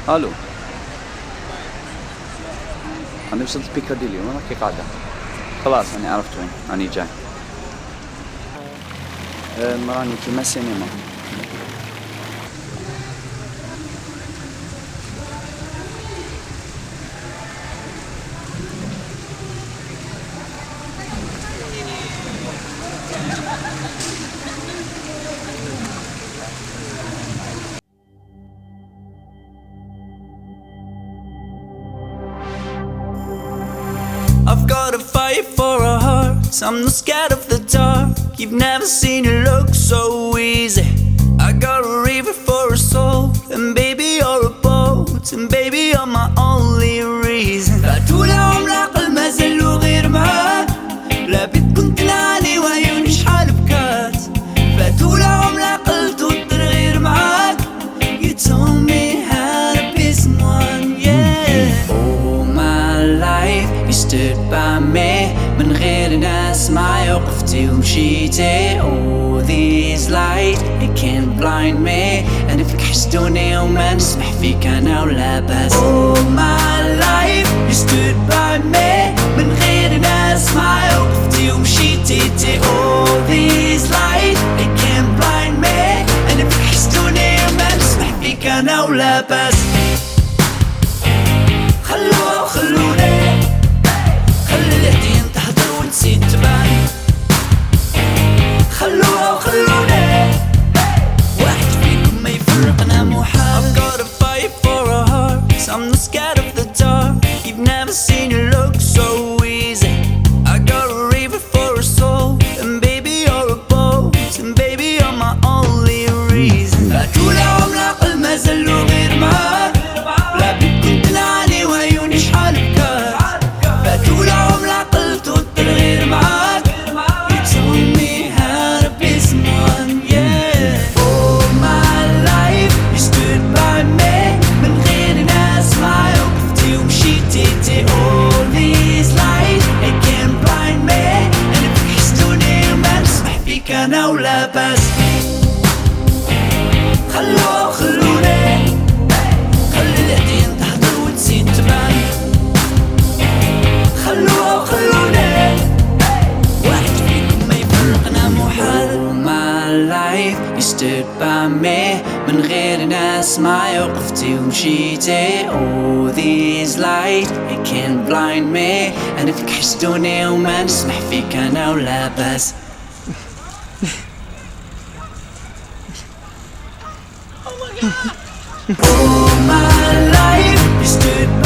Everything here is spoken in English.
الو، انا وصلت بيكاديلي، وين راكي قاعدة؟ خلاص انا عرفت وين اني جاي. راني كيما سينما. I've got a fight for a heart, I'm not scared of the dark. You've never seen it look so easy. I got a river for a soul, and baby you're a boat, and baby you're my only reason. فطول عمر العقل ما زالو غير معاك، لا بيت كنت لعلي وعيوني شحال بكات. فطول عمر العقل توتر غير معاك. You told me how to be someone, yeah. All my life you stood by me, من غير ناس معي وقفتي ومشيتي. All these lights they can't blind me, أنا فيك حسدوني وما نسمح فيك أنا ولا بس. All my life you stood by me, من غير ناس معي وقفتي ومشيتي. All these lights they can't blind me, أنا فيك حسدوني وما نسمح فيك أنا ولا بس. خلوها وخلوني، خلي اليدين تحضر ونسيت تبان. خلوها وخلوني، واحد فيكم ما يفرقنا محال. I've got a fight for a heart, so I'm not scared of the dark. You've never seen it look so easy. I got a river for a soul, and baby you're a boat, and baby you're my only reason. طول عمر العقل ما زالو غير معاك، لا بيت كنت لعلي وعيوني شحال بكات. فطول عمر العقل توتر غير معاك. You told me how to be someone, yeah. All my life you stood by me, من غير ناس معي وقفتي ومشيتي. All these lights they can't blind me, أنا فيك حسدوني وما نسمح فيك أنا ولا بس. خلوها وخلوني، خلي اليدين تحضر ونسيت تبان. خلوها وخلوني، واحد فيكم ما يفرقنا محال. All my life you stood by me, من غير ناس معي وقفتي ومشيتي. All these lights they can't blind me, أنا فيك حسدوني وما نسمح فيك أنا ولا بس. All my life you stood